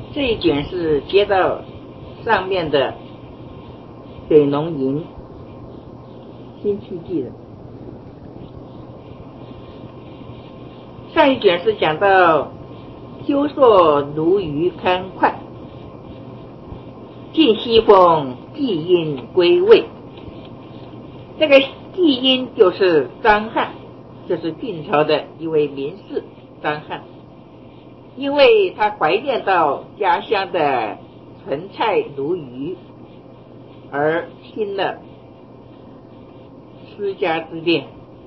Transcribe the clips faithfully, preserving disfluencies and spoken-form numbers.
这一卷是接到上面的水农营辛弃疾的。上一卷是讲到修硕鲈鱼堪脍，晋西风季阴归魏。这个季阴就是张翰，就是晋朝的一位名士张翰，因为他怀念到家乡的纯菜鲈鱼，而兴了思家之恋。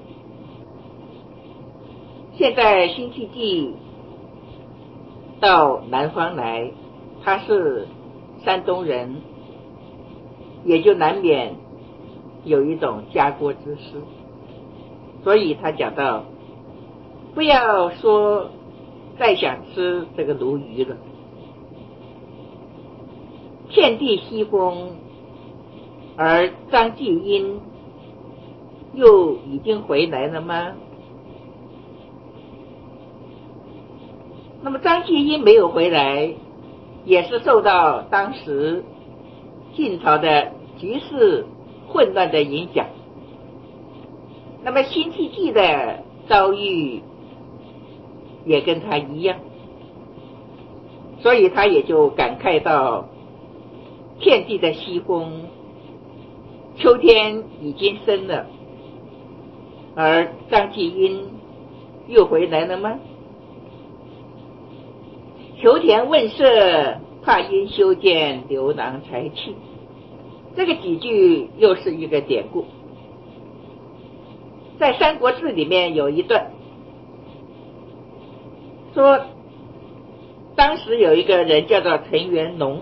现在辛弃疾到南方来，他是山东人，也就难免有一种家国之思，所以他讲到不要说再想吃这个鲈鱼了，遍地西风，而张季阴又已经回来了吗？那么张季阴没有回来，也是受到当时晋朝的局势混乱的影响。那么辛弃疾的遭遇也跟他一样，所以他也就感慨到遍地的西风，秋天已经深了，而张季阴又回来了吗？求田问舍，怕因修建牛郎才去。这个几句又是一个典故，在《三国志》里面有一段说，当时有一个人叫做陈元龙，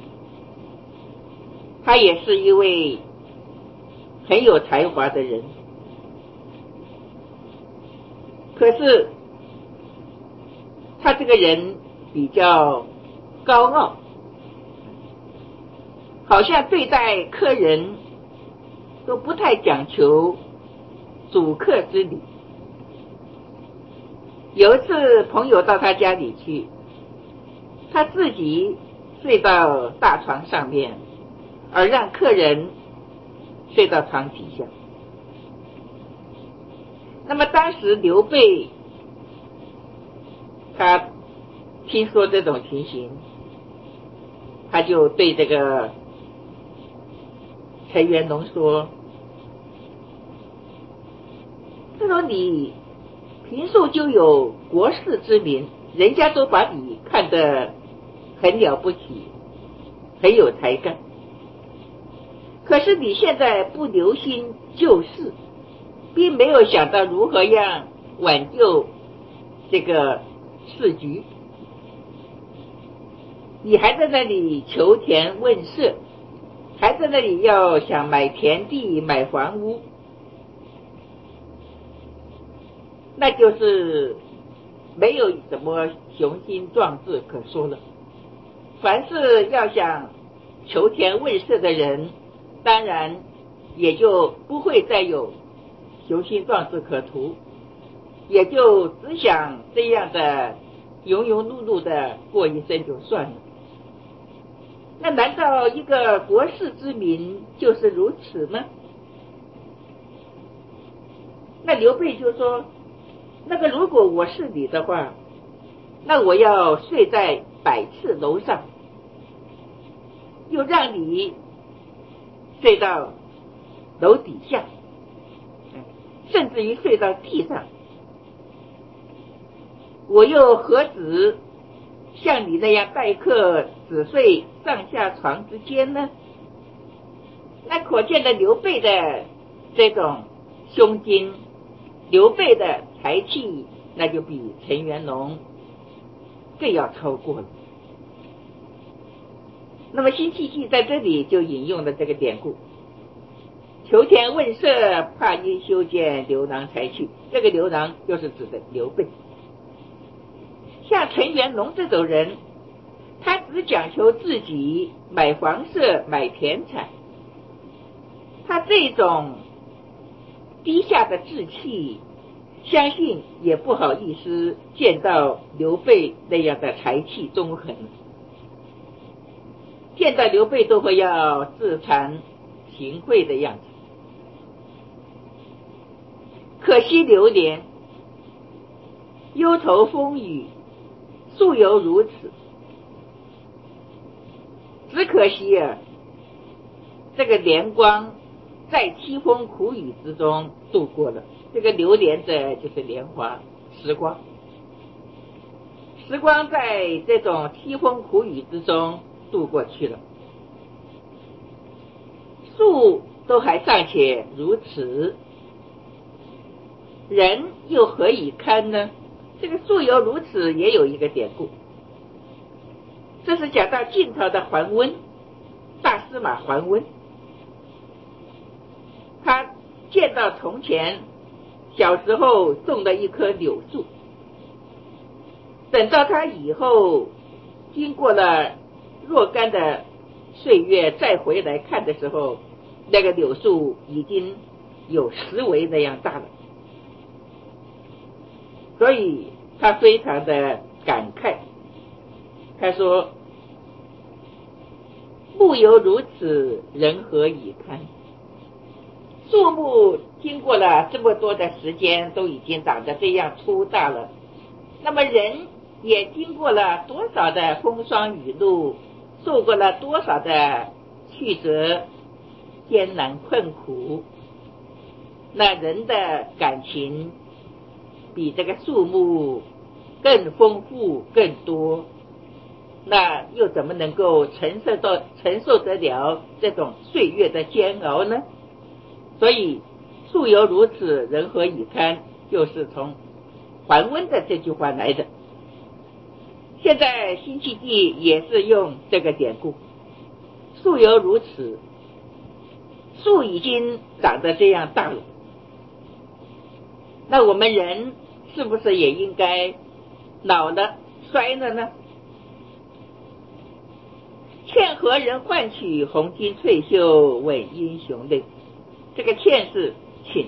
他也是一位很有才华的人，可是他这个人比较高傲，好像对待客人都不太讲求主客之礼。有一次朋友到他家里去，他自己睡到大床上面，而让客人睡到床底下。那么当时刘备他听说这种情形，他就对这个陈元龙说，他说你平素就有国士之名，人家都把你看得很了不起，很有才干，可是你现在不留心救世，并没有想到如何样挽救这个世局，你还在那里求田问舍，还在那里要想买田地买房屋，那就是没有什么雄心壮志可说了。凡是要想求田问舍的人，当然也就不会再有雄心壮志可图，也就只想这样的庸庸碌碌的过一生就算了。那难道一个国士之名就是如此吗？那刘备就说，那个如果我是你的话，那我要睡在百次楼上，又让你睡到楼底下，甚至于睡到地上，我又何止像你那样待客只睡上下床之间呢？那可见的刘备的这种胸襟，刘备的才气，那就比陈元龙更要超过了。那么辛弃疾在这里就引用了这个典故，求田问舍，怕因修建牛郎才去。这个牛郎就是指的刘备。像陈元龙这种人，他只讲求自己买房舍买田产，他这种低下的志气，相信也不好意思见到刘备那样的才气纵横。 见到刘备都会要自惭形秽的样子。可惜流年忧愁风雨素犹如此，只可惜啊，这个年光在凄风苦雨之中度过了。这个流连的就是年华时光，时光在这种凄风苦雨之中度过去了，树都还尚且如此，人又何以堪呢？这个树犹如此也有一个典故，这是讲到晋朝的桓温，大司马桓温，他见到从前小时候种的一棵柳树，等到他以后经过了若干的岁月再回来看的时候，那个柳树已经有十围那样大了，所以他非常的感慨，他说木犹如此，人何以堪。树木经过了这么多的时间都已经长得这样粗大了，那么人也经过了多少的风霜雨露，受过了多少的曲折艰难困苦，那人的感情比这个树木更丰富更多，那又怎么能够承受到承受得了这种岁月的煎熬呢？所以树犹如此，人何以堪，就是从桓温的这句话来的。现在辛弃疾也是用这个典故，树犹如此，树已经长得这样大了，那我们人是不是也应该老了衰了呢？劝何人换取红巾翠袖问英雄泪，这个劝是请，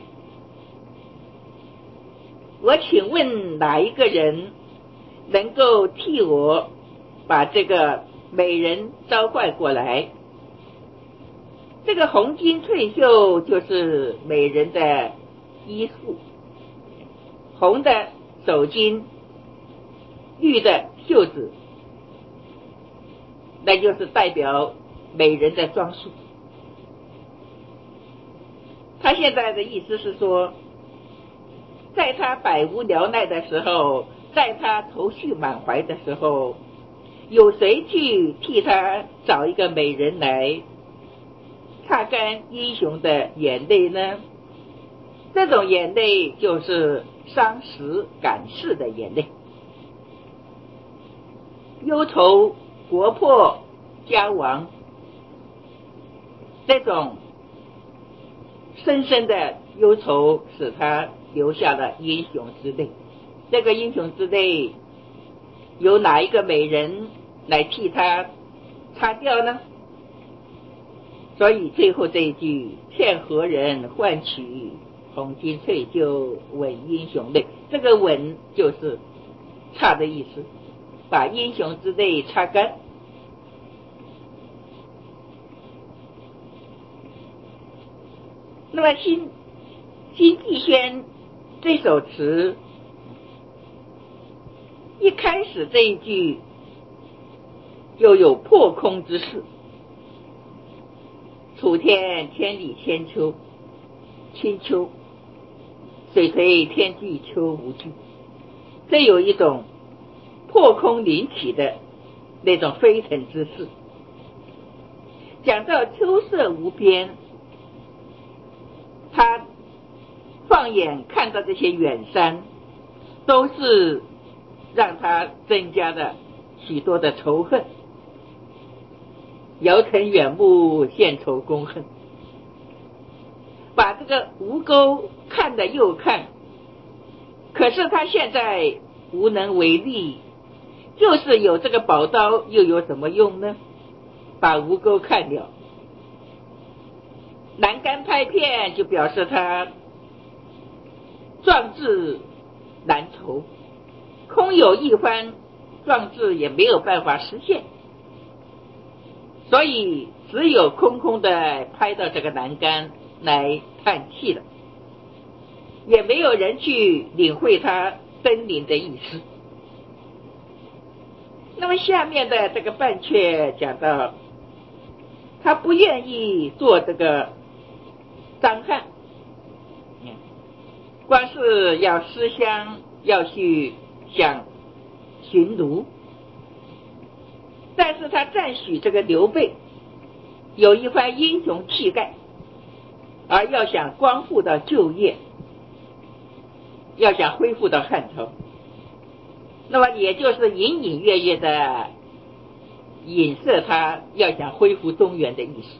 我请问哪一个人能够替我把这个美人召唤过来？这个红巾翠袖就是美人的衣服，红的手巾，绿的袖子，那就是代表美人的装束。他现在的意思是说，在他百无聊赖的时候，在他愁绪满怀的时候，有谁去替他找一个美人来擦干英雄的眼泪呢？这种眼泪就是伤时感世的眼泪，忧愁国破家亡，这种深深的忧愁使他流下了英雄之泪。这个英雄之泪由哪一个美人来替他擦掉呢？所以最后这一句，劝何人换取红巾翠袖问英雄泪，这个吻就是擦的意思，把英雄之泪擦干。那么辛辛弃轩这首词一开始这一句就有破空之势，楚天千里千秋清秋，水随天际秋无惧，这有一种破空临起的那种飞腾之势。讲到秋色无边，他放眼看到这些远山，都是让他增加了许多的仇恨，遥曾远目献愁公恨，把这个吴钩看了又看，可是他现在无能为力，就是有这个宝刀又有什么用呢？把吴钩看了，栏杆拍片就表示他壮志难酬，空有一番壮志也没有办法实现。 所以只有空空的拍到这个栏杆来叹气了，也没有人去领会他登临的意思。那么下面的这个半阙讲到，他不愿意做这个张翰，光是要思乡，要去想寻庐，但是他赞许这个刘备有一番英雄气概，而要想光复到旧业，要想恢复到汉朝，那么也就是隐隐约约的影射他要想恢复中原的意思。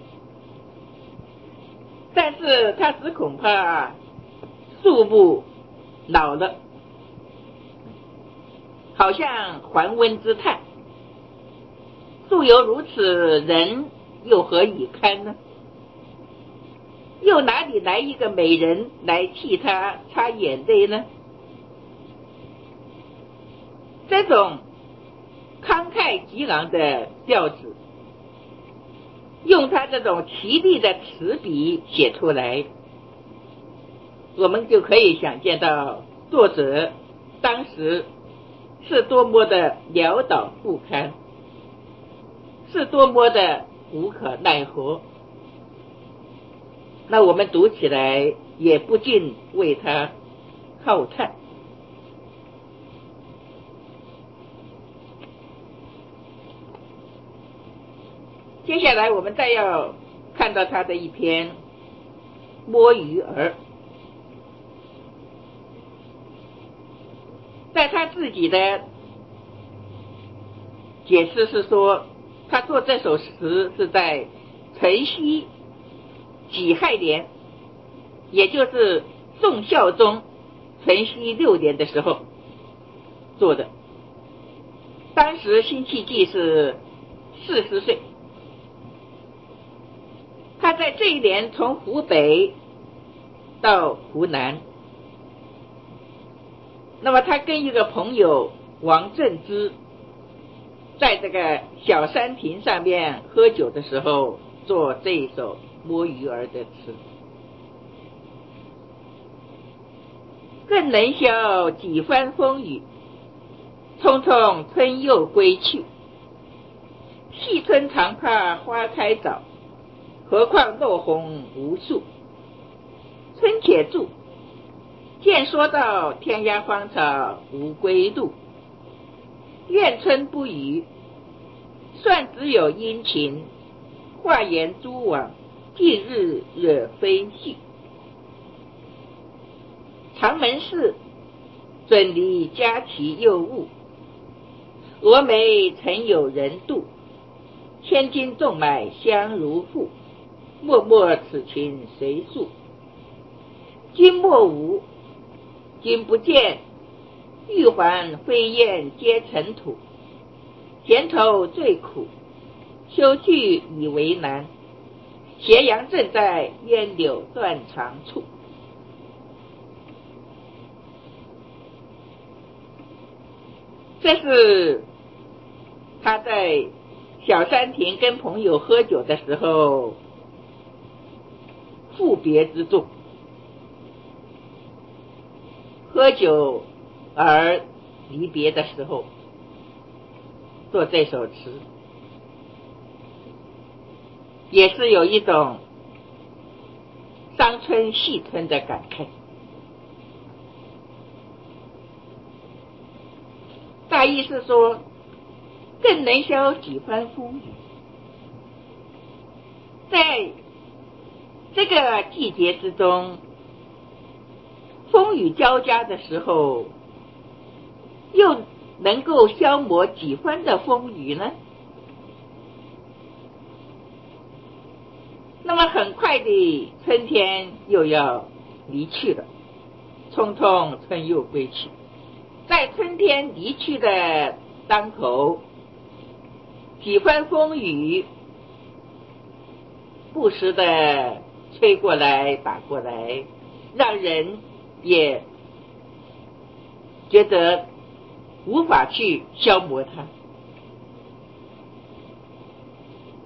但是他只恐怕树木老了，好像还温之叹，树犹如此，人又何以堪呢？又哪里来一个美人来替他擦眼泪呢？这种慷慨激昂的调子，用他这种奇丽的词笔写出来，我们就可以想见到作者当时是多么的潦倒不堪，是多么的无可奈何。那我们读起来也不禁为他浩叹。接下来我们再要看到他的一篇《摸鱼儿》，在他自己的解释是说，他做这首诗是在辰戌己亥年，也就是宋孝宗辰戌六年的时候做的。当时辛弃疾是四十岁，他在这一年从湖北到湖南，那么他跟一个朋友王正之在这个小山亭上面喝酒的时候做这一首摸鱼儿的词。更能消几番风雨，匆匆春又归去。细春常怕花开早，何况落红无数。春且住，见说到天涯荒草无归路。愿春不语，算只有阴晴。话言蛛网，近日惹非戏。长门事，准离佳期又误。蛾眉曾有人妒，千金纵买相如赋。脉脉此情谁诉？今莫无，今不见，玉环飞燕皆尘土。闲愁最苦，休去以为难。斜阳正在烟柳断肠处。这是他在小山亭跟朋友喝酒的时候赋别之作，喝酒而离别的时候做这首词，也是有一种伤春系春的感慨。大意是说，更能消几番风雨。在这个季节之中，风雨交加的时候，又能够消磨几番的风雨呢？那么很快的春天又要离去了，匆匆春又归去。在春天离去的当口，几番风雨不时的吹过来打过来，让人也觉得无法去消磨它。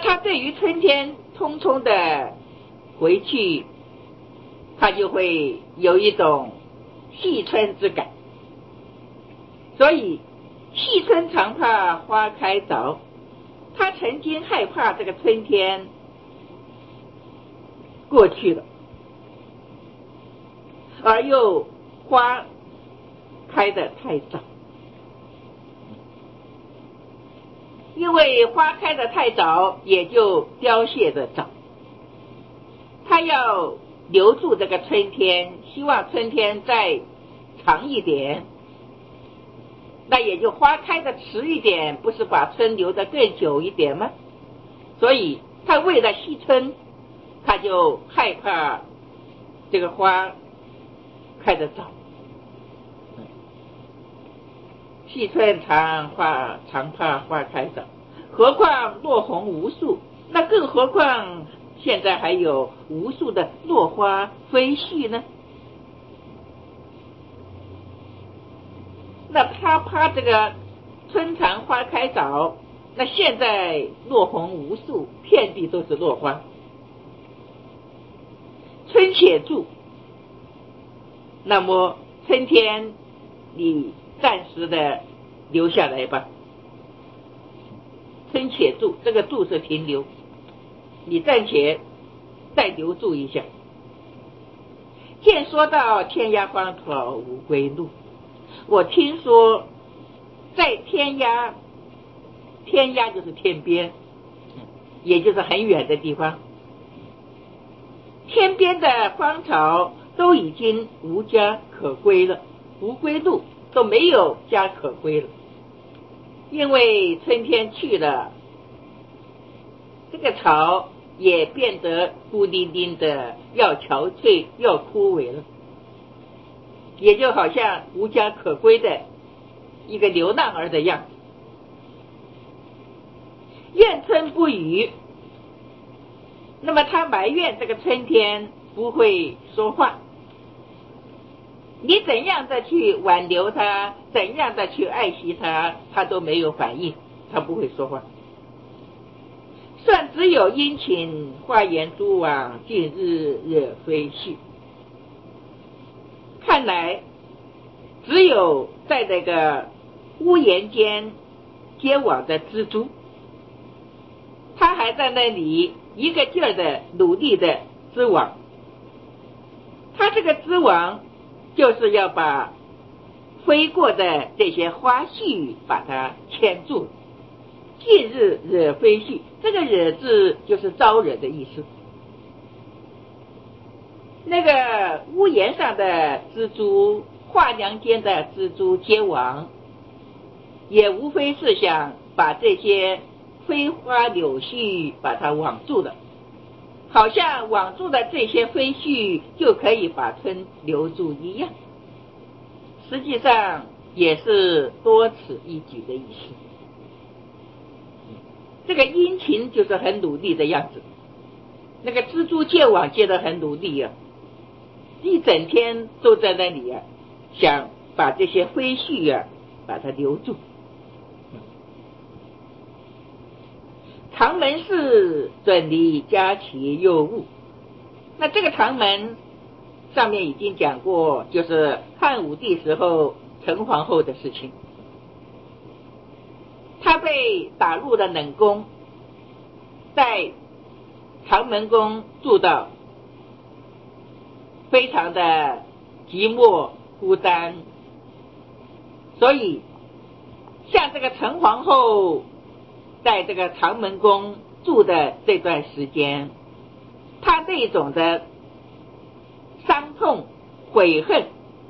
他对于春天匆匆的回去，他就会有一种惜春之感。所以惜春常怕花开早，他曾经害怕这个春天过去了，而又花开得太早，因为花开得太早，也就凋谢得早。他要留住这个春天，希望春天再长一点，那也就花开的迟一点，不是把春留得更久一点吗？所以他为了惜春，他就害怕这个花开得早。惜春常花常怕花开早，何况落红无数，那更何况现在还有无数的落花飞絮呢？那他怕这个春常花开早，那现在落红无数，遍地都是落花。春且住，那么春天你暂时的留下来吧。春且住，这个住是停留，你暂且再留住一下。见说到天涯荒草无归路，我听说在天涯，天涯就是天边，也就是很远的地方，天边的荒草都已经无家可归了，无归路，都没有家可归了。因为春天去了，这个草也变得孤零零的，要憔悴，要枯萎了，也就好像无家可归的一个流浪儿的样子。怨春不语，那么他埋怨这个春天不会说话，你怎样的去挽留他，怎样的去爱惜他，他都没有反应，他不会说话。算只有殷勤花言蛛网，近日惹飞絮。看来只有在那个屋檐间结网的蜘蛛，他还在那里一个劲儿的努力的织网。他这个织网就是要把飞过的这些花絮把它牵住。近日惹飞絮，这个惹字就是招惹的意思。那个屋檐上的蜘蛛，画梁间的蜘蛛结网，也无非是想把这些飞花柳絮把它网住了，好像网住的这些飞絮就可以把春留住一样，实际上也是多此一举的意思。这个殷勤就是很努力的样子，那个蜘蛛结网结得很努力啊，一整天都在那里啊，想把这些飞絮啊把它留住。唐门市准离佳期又误，那这个唐门上面已经讲过，就是汉武帝时候陈皇后的事情。他被打入了冷宫，在长门宫住到非常的寂寞孤单，所以像这个陈皇后在这个长门宫住的这段时间，他这种的伤痛悔恨，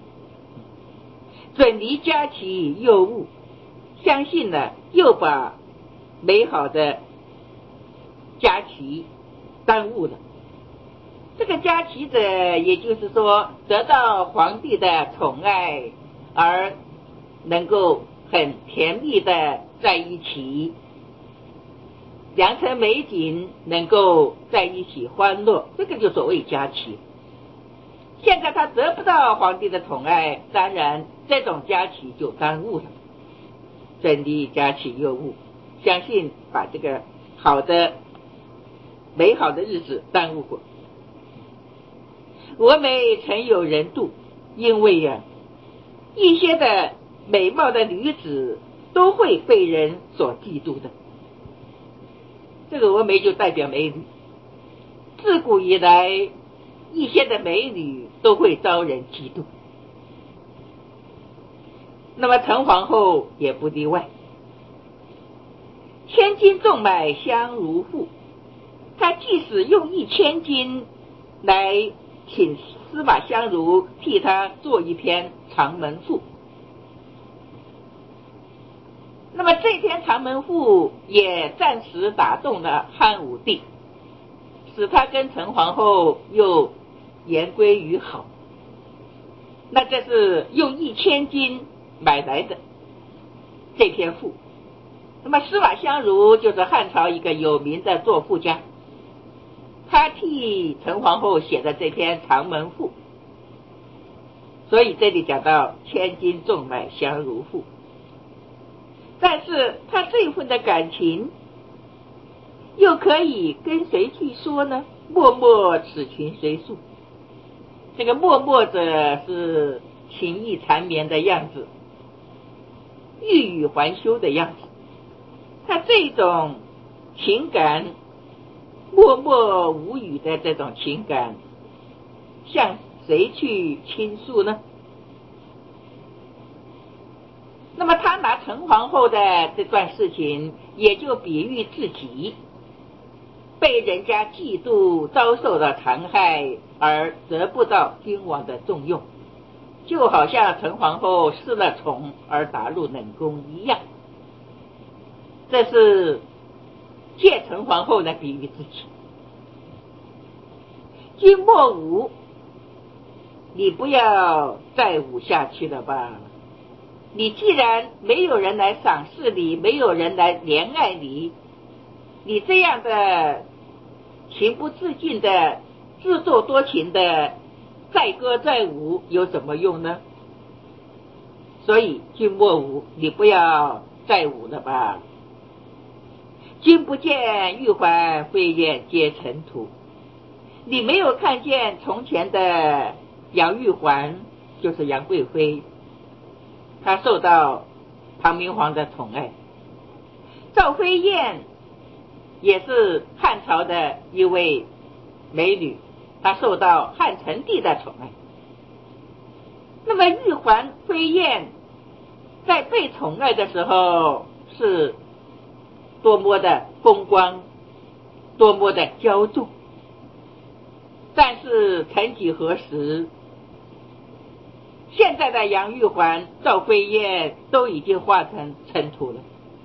准离佳期又误，相信呢又把美好的佳期耽误了。这个佳期者，也就是说得到皇帝的宠爱，而能够很甜蜜的在一起，良辰美景能够在一起欢乐，这个就所谓佳期。现在他得不到皇帝的宠爱，当然这种佳期就耽误了。准离佳期又误，相信把这个好的美好的日子耽误过。我美曾有人妒，因为呀、啊，一些的美貌的女子都会被人所嫉妒的。这个峨眉就代表美女，自古以来一些的美女都会遭人嫉妒，那么陈皇后也不例外。千金重买香如赋，她即使用一千金来请司马相如替她做一篇长门赋，那么这篇长门赋也暂时打动了汉武帝，使他跟陈皇后又言归于好。那这是用一千金买来的这篇赋。那么司马相如就是汉朝一个有名的作赋家，他替陈皇后写的这篇长门赋，所以这里讲到千金重买香如赋。但是他这份的感情又可以跟谁去说呢？脉脉此情谁诉？这个脉脉者是情意缠绵的样子，欲语还休的样子。他这种情感默默无语的这种情感，向谁去倾诉呢？那么他拿陈皇后的这段事情，也就比喻自己被人家嫉妒，遭受了残害，而得不到君王的重用，就好像陈皇后失了宠而打入冷宫一样。这是借陈皇后来比喻自己。君莫舞，你不要再舞下去了吧？你既然没有人来赏识你，没有人来怜爱你，你这样的情不自禁的自作多情的载歌载舞有什么用呢？所以君莫舞，你不要再舞了吧。君不见玉环飞燕皆尘土，你没有看见从前的杨玉环，就是杨贵妃，她受到唐明皇的宠爱。赵飞燕也是汉朝的一位美女，她受到汉成帝的宠爱。那么玉环飞燕在被宠爱的时候是多么的风光，多么的骄纵，但是曾几何时，现在的杨玉环、赵飞燕都已经化成尘土了，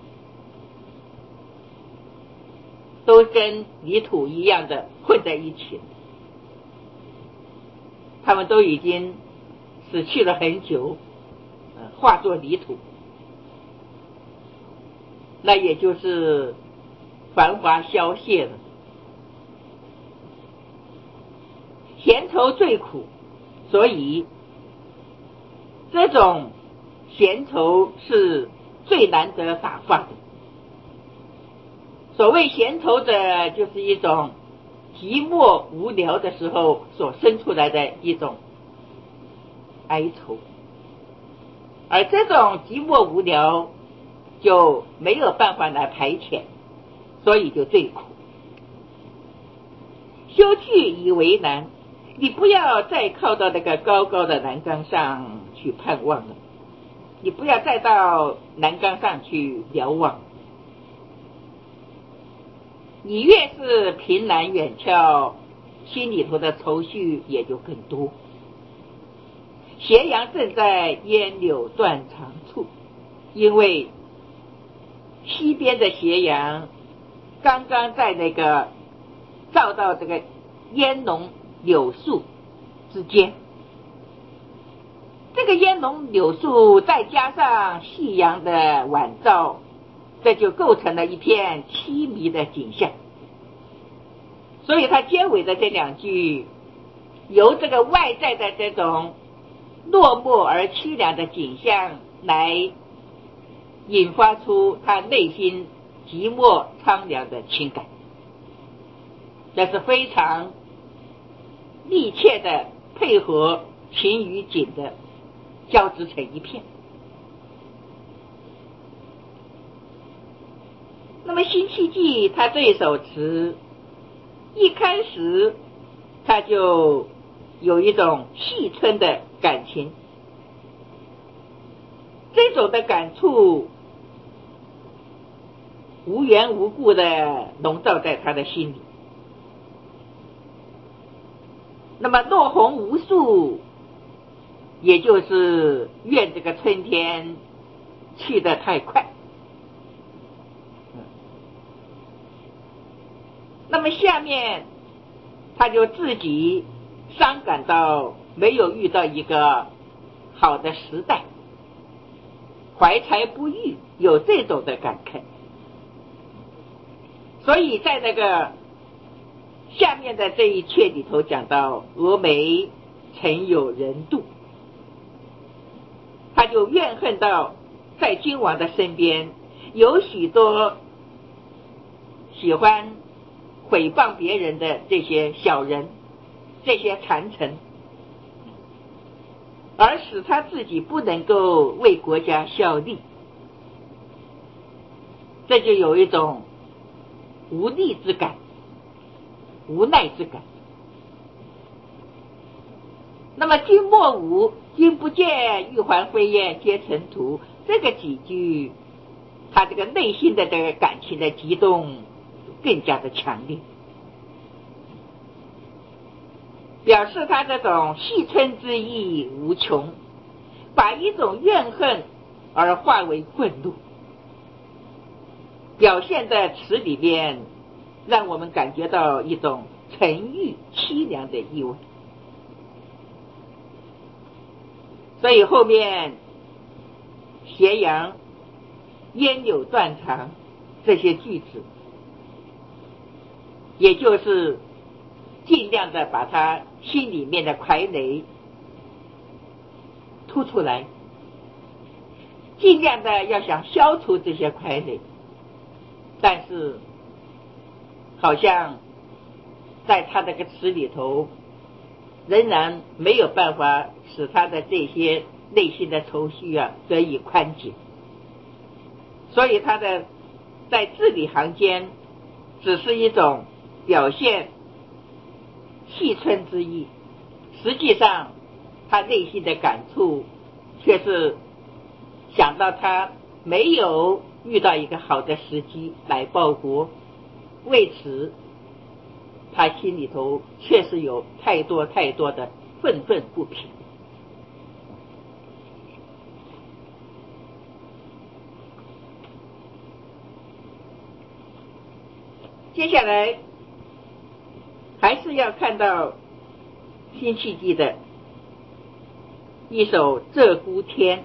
都跟泥土一样的混在一起了，他们都已经死去了很久，化作泥土，那也就是繁华消谢了。闲愁最苦，所以这种闲愁是最难得打发的。所谓闲愁者，就是一种寂寞无聊的时候所生出来的一种哀愁，而这种寂寞无聊就没有办法来排遣，所以就最苦。休去以为难，你不要再靠到那个高高的栏杆上去盼望了，你不要再到栏杆上去瞭望，你越是凭栏远眺，心里头的愁绪也就更多。斜阳正在烟柳断肠处，因为西边的斜阳刚刚在那个照到这个烟浓柳树之间，这个烟浓柳树再加上夕阳的晚照，这就构成了一片凄迷的景象。所以它结尾的这两句，由这个外在的这种落寞而凄凉的景象来引发出他内心寂寞苍凉的情感。 那是非常密切的配合情与景的交织成一片。那么辛弃疾他这首词一开始他就有一种惜春的感情，这种的感触无缘无故的笼罩在他的心里。那么落红无数，也就是愿这个春天去得太快。那么下面他就自己伤感到没有遇到一个好的时代，怀才不遇，有这种的感慨。所以在那个下面的这一阙里头讲到蛾眉曾有人妒，他就怨恨到在君王的身边有许多喜欢诽谤别人的这些小人，这些谗臣，而使他自己不能够为国家效力，这就有一种无力之感，无奈之感。那么君莫舞，君不见，玉环飞燕皆尘土，这个几句他这个内心的这个感情的激动更加的强烈，表示他这种惜春之意无穷，把一种怨恨而化为愤怒，表现在词里面，让我们感觉到一种沉郁凄凉的意味。所以后面斜阳烟柳断肠这些句子，也就是尽量的把他心里面的傀儡突出来，尽量的要想消除这些傀儡，但是好像在他这个词里头仍然没有办法使他的这些内心的愁绪啊得以宽解。所以他的在字里行间只是一种表现惜春之意，实际上他内心的感触却是想到他没有遇到一个好的时机来报国，为此他心里头确实有太多太多的愤愤不平。接下来还是要看到辛弃疾的一首《鹧鸪天》。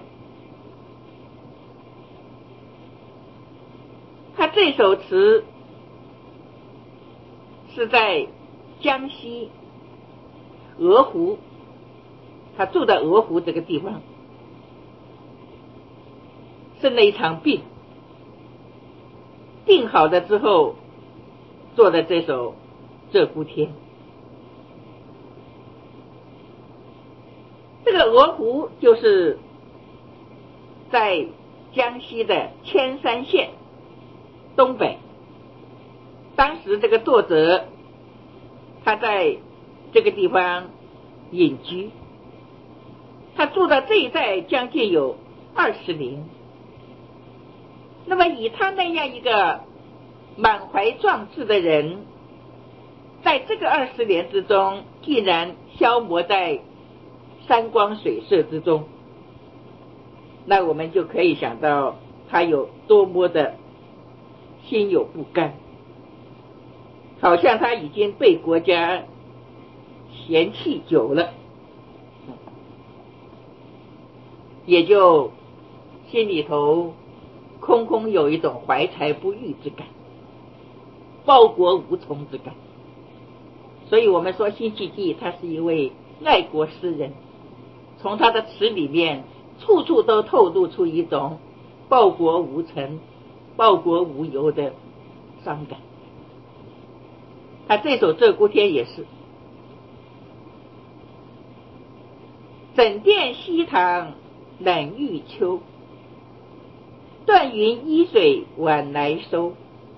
他这首词是在江西鹅湖，他住在鹅湖这个地方，生了一场病，病好了之后做的这首《鹧鸪天》。这个鹅湖就是在江西的铅山县东北，当时这个作者他在这个地方隐居，他住到这一带将近有二十年。那么以他那样一个满怀壮志的人，在这个二十年之中竟然消磨在山光水色之中，那我们就可以想到他有多么的心有不甘，好像他已经被国家嫌弃久了，也就心里头空空有一种怀才不遇之感，报国无从之感。所以我们说辛弃疾他是一位爱国诗人，从他的词里面处处都透露出一种报国无成、报国无由的伤感。 他这首《鹧鸪天》也是。枕殿西堂冷欲秋，断云依水晚来收。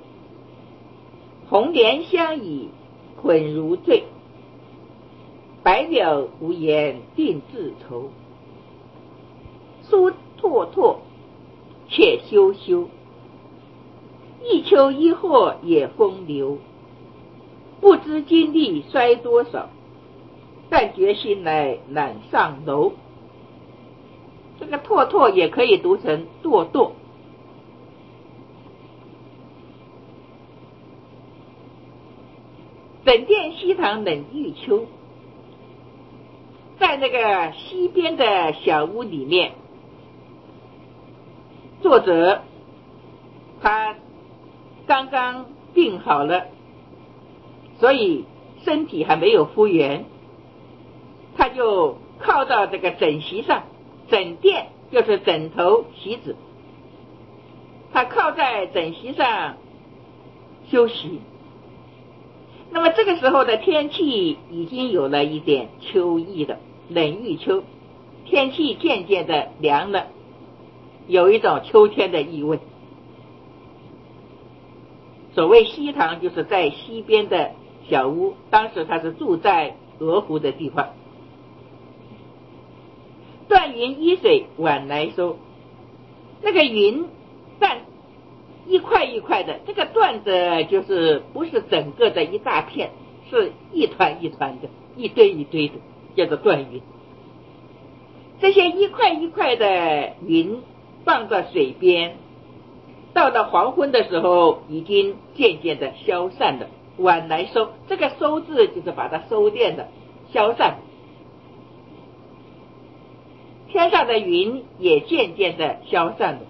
红莲相倚混如醉，白鸟无言定自愁。疏拓拓，且休休，一秋一或也风流。不知精力衰多少，但觉心来懒上楼。这个拓拓也可以读成堕堕。枕殿西堂冷欲秋，在那个西边的小屋里面，作者他刚刚病好了，所以身体还没有复原，他就靠到这个枕席上，枕垫就是枕头席子，他靠在枕席上休息。那么这个时候的天气已经有了一点秋意了，冷欲秋，天气渐渐的凉了，有一种秋天的意味。所谓西堂，就是在西边的小屋，当时他是住在鹅湖的地方。断云依水晚来收，那个云断一块一块的，这个断的就是不是整个的一大片，是一团一团的，一堆一堆的，叫做断云。这些一块一块的云放到水边，到了黄昏的时候已经渐渐的消散了。晚来收，这个收字就是把它收敛的，消散。天上的云也渐渐的消散了。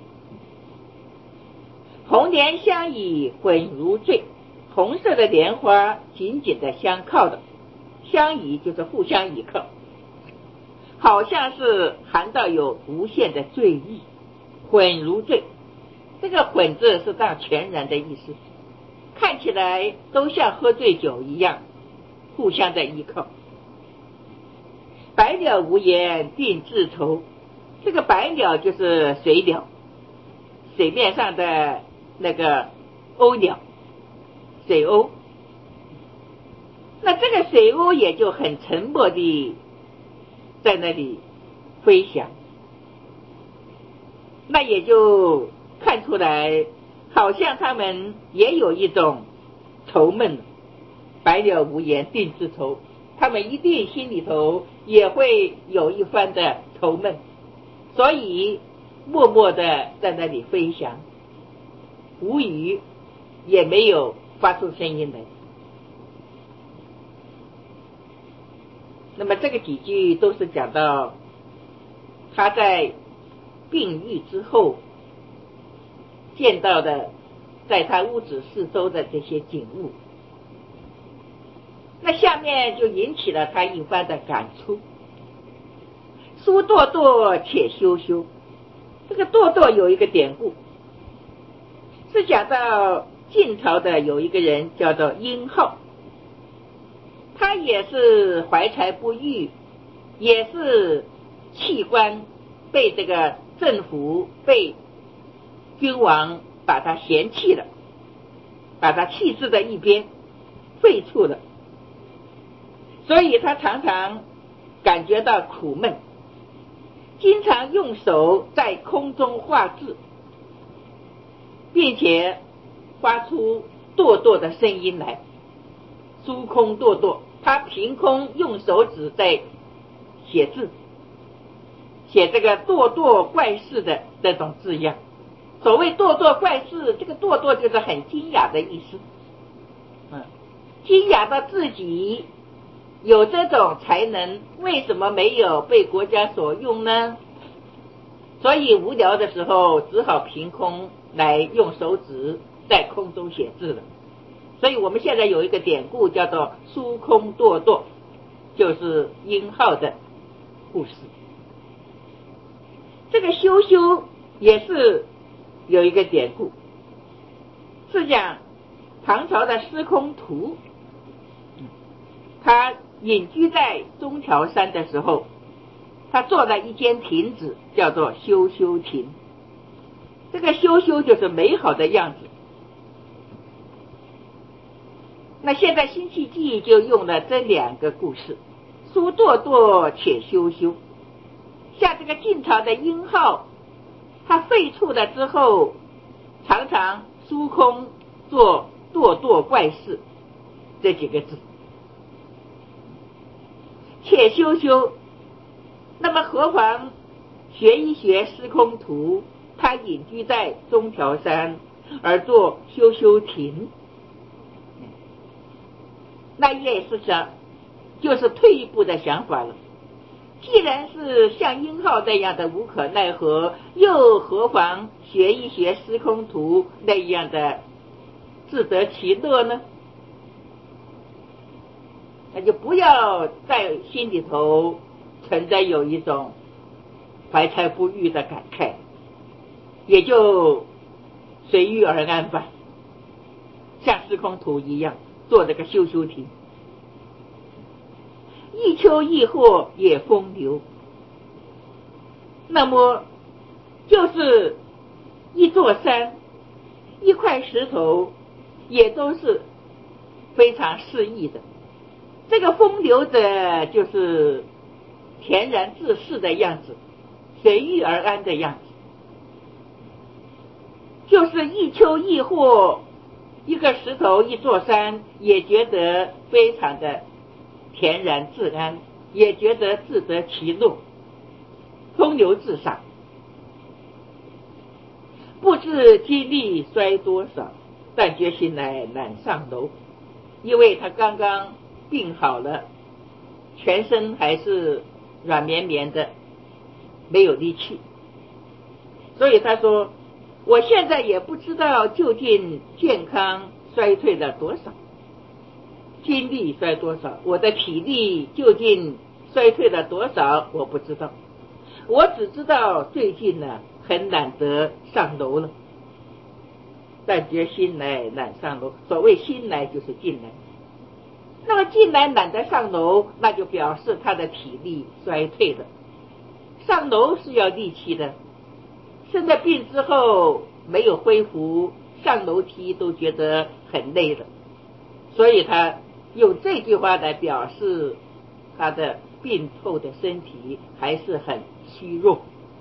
红莲相倚混如醉，红色的莲花紧紧的相靠的，相倚就是互相倚靠，好像是含到有无限的醉意。混如醉，这个混字是当全然的意思，看起来都像喝醉酒一样，互相的依靠。白鸟无言定自愁，这个白鸟就是水鸟，水面上的那个鸥鸟，水鸥。那这个水鸥也就很沉默地在那里飞翔，那也就看出来好像他们也有一种愁闷。白鸟无言定自愁，他们一定心里头也会有一番的愁闷，所以默默地在那里飞翔，无语，也没有发出声音来。那么这个几句都是讲到他在病愈之后见到的在他屋子四周的这些景物，那下面就引起了他一番的感触。疏堕堕且休休，这个堕堕有一个典故，是讲到晋朝的有一个人叫做殷浩，他也是怀才不遇，也是弃官，被这个政府被君王把他嫌弃了，把他弃置在一边，废黜了，所以他常常感觉到苦闷，经常用手在空中画字，并且发出堕堕的声音来，疏空堕堕，他凭空用手指在写字，写这个堕堕怪事的这种字样。所谓堕堕怪事，这个堕堕就是很惊讶的意思，嗯，惊讶到自己有这种才能，为什么没有被国家所用呢？所以无聊的时候只好凭空来用手指在空中写字了。所以我们现在有一个典故叫做疏空堕堕，就是殷浩的故事。这个羞羞也是有一个典故，是讲唐朝的司空图他隐居在中条山的时候，他做了一间亭子，叫做修修亭。这个修修就是美好的样子。那现在辛弃疾就用了这两个故事，书堕堕且修修。像这个晋朝的殷浩，他废黜了之后，常常书空做堕堕怪事这几个字，且修修。那么何妨学一学司空图，他隐居在中条山而作修修亭，那也是想就是退一步的想法了。既然是像殷浩那样的无可奈何，又何妨学一学司空图那样的自得其乐呢？那就不要在心里头存在有一种怀才不遇的感慨，也就随遇而安吧，像司空图一样做这个修修亭。一丘一壑也风流，那么就是一座山一块石头也都是非常适宜的。这个风流者就是恬然自适的样子，随遇而安的样子，就是一丘一壑一个石头一座山也觉得非常的恬然自安，也觉得自得其乐，风流自赏。不知经历衰多少，但觉醒来懒上楼。因为他刚刚病好了，全身还是软绵绵的，没有力气，所以他说我现在也不知道究竟健康衰退了多少，精力衰多少，我的体力究竟衰退了多少，我不知道。我只知道最近呢很懒得上楼了，但觉心来懒上楼。所谓心来就是进来，那么进来懒得上楼，那就表示他的体力衰退了。上楼是要力气的，生了病之后没有恢复，上楼梯都觉得很累了，所以他用这句话来表示他的病后的身体还是很虚弱。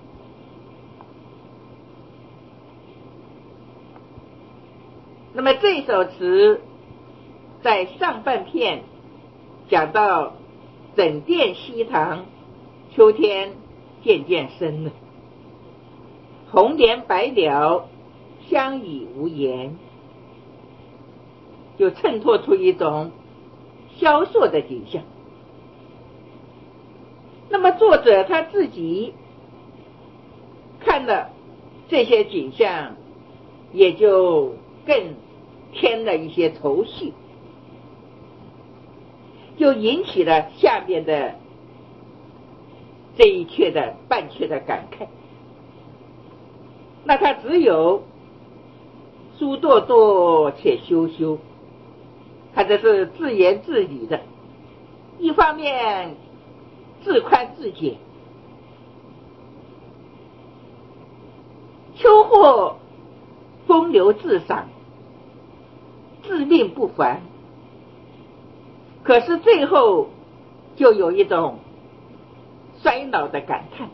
那么这首词在上半片讲到枕殿西堂，秋天渐渐深了，红莲白鸟相语无言，就衬托出一种萧瑟的景象。那么作者他自己看了这些景象，也就更添了一些愁绪，就引起了下面的这一阙的半阙的感慨。那他只有书堕堕且修修，他这是自言自语的，一方面自宽自解，秋或风流自赏，自命不凡，可是最后就有一种衰老的感叹。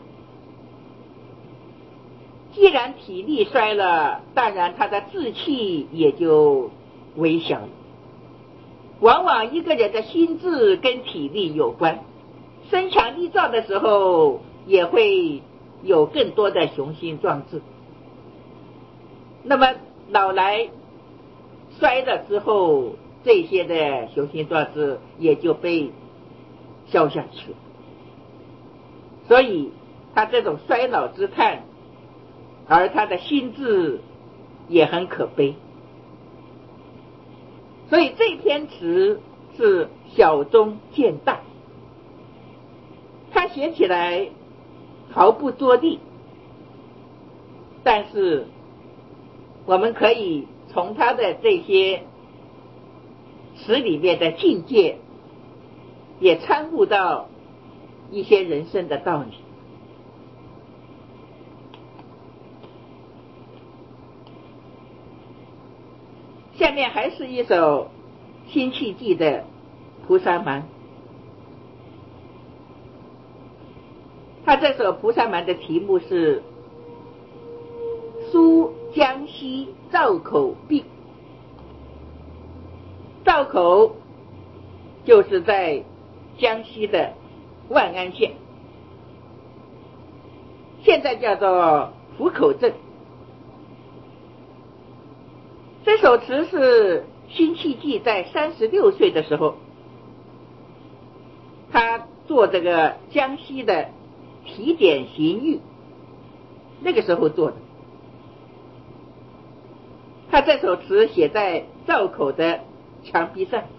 既然体力衰了，当然他的志气也就微小了。往往一个人的心智跟体力有关，身强力壮的时候也会有更多的雄心壮志，那么老来衰了之后，这些的雄心壮志也就被消下去了。所以他这种衰老之叹，而他的心智也很可悲。所以这篇词是小中见大，他写起来毫不着力，但是我们可以从他的这些词里面的境界也参悟到一些人生的道理。下面还是一首辛弃疾的《菩萨蛮》。他这首《菩萨蛮》的题目是书江西赵口病。赵口就是在江西的万安县，现在叫做湖口镇。这首词是辛弃疾在三十六岁的时候，他做这个江西的提点刑狱，那个时候做的。他这首词写在赵口的墙壁上。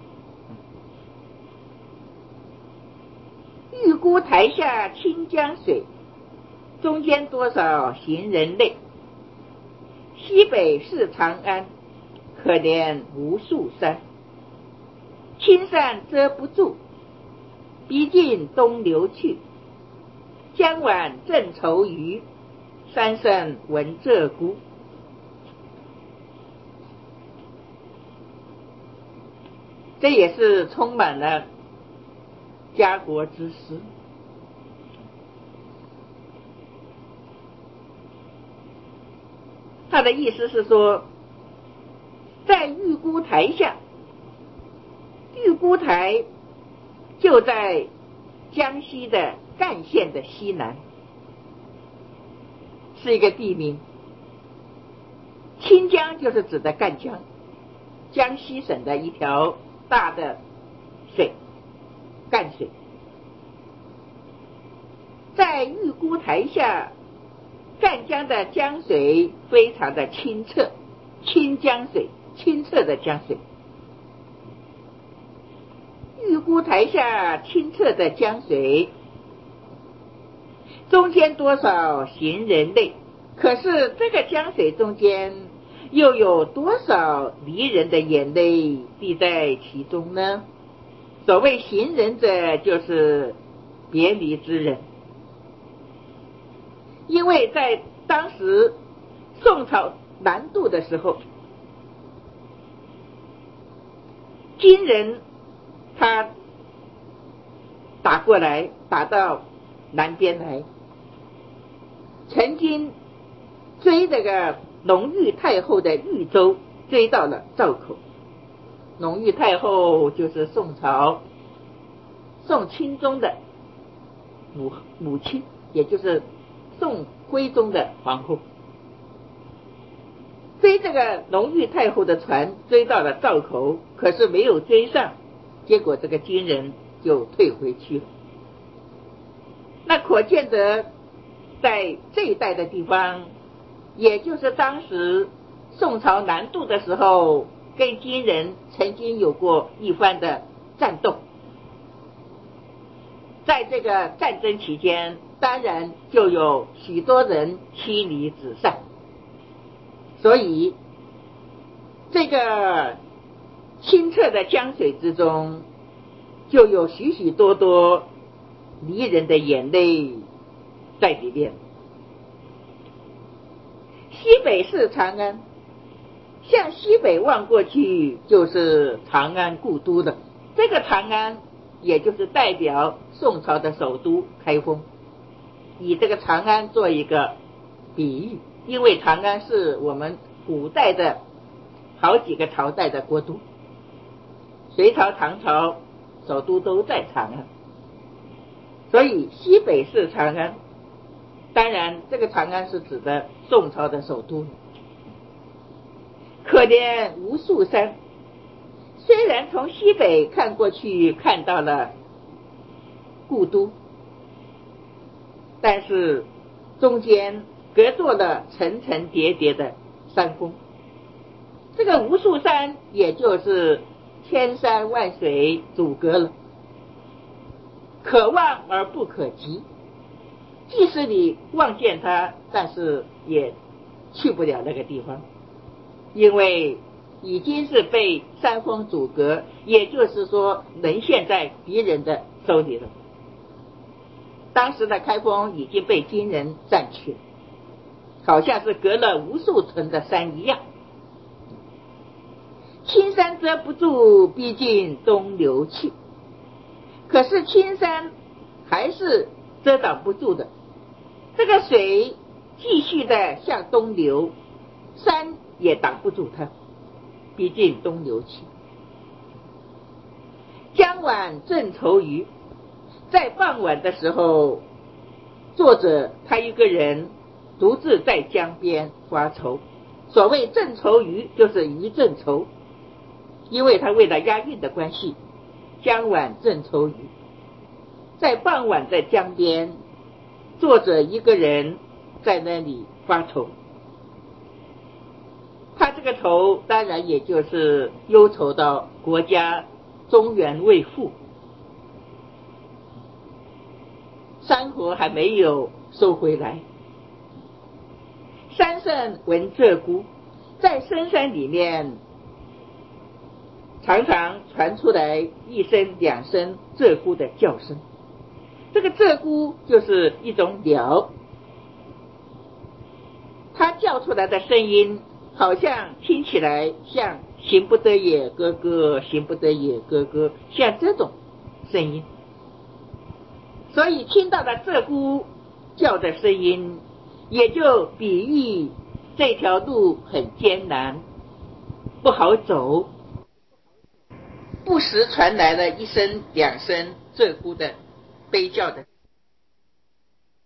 玉孤台下清江水，中间多少行人泪。西北是长安，可怜无数山。青山遮不住，逼近东流去。江晚正愁余，山声闻鹧鸪。这也是充满了家国之思。他的意思是说，在玉孤台下，玉孤台就在江西的赣县的西南，是一个地名。清江就是指的赣江，江西省的一条大的水，赣水。在玉孤台下，赣江的江水非常的清澈，清江水，清澈的江水。玉孤台下清澈的江水，中间多少行人泪。可是这个江水中间又有多少离人的眼泪滴在其中呢？所谓行人者，就是别离之人。因为在当时宋朝南渡的时候，金人他打过来，打到南边来，曾经追这个隆裕太后的豫州，追到了赵口。隆裕太后就是宋朝宋钦宗的母母亲，也就是宋徽宗的皇后。追这个隆裕太后的船追到了赵口，可是没有追上，结果这个金人就退回去了。那可见得在这一带的地方，也就是当时宋朝南渡的时候，跟金人曾经有过一番的战斗。在这个战争期间，当然就有许多人妻离子散，所以这个清澈的江水之中，就有许许多多离人的眼泪在里面。西北是长安，向西北望过去就是长安故都了。这个长安也就是代表宋朝的首都开封，以这个长安做一个比喻，因为长安是我们古代的好几个朝代的国都，隋朝、唐朝首都都在长安，所以西北是长安。当然这个长安是指的宋朝的首都。可怜无数山，虽然从西北看过去看到了故都，但是中间隔坐了层层叠叠的山峰。这个无数山也就是千山万水阻隔了，可望而不可及。即使你望见它，但是也去不了那个地方，因为已经是被山峰阻隔，也就是说沦陷在敌人的手里了。当时的开封已经被金人占去了，好像是隔了无数层的山一样。青山遮不住，毕竟东流去。可是青山还是遮挡不住的，这个水继续的向东流，山也挡不住它，毕竟东流去。江晚正愁余，在傍晚的时候，作者他一个人独自在江边发愁。所谓正愁余，就是余正愁，因为他为了押韵的关系，江晚正愁余。在傍晚的江边，作者一个人在那里发愁。他这个愁当然也就是忧愁到国家中原未复，山河还没有收回来。山上闻鹧鸪，在深山里面常常传出来一声两声鹧鸪的叫声。这个鹧鸪就是一种鸟，它叫出来的声音好像听起来像行不得也咯咯，行不得也咯咯，像这种声音。所以听到了鹧鸪叫的声音，也就比喻这条路很艰难，不好走，不时传来了一声两声鹧鸪的悲叫的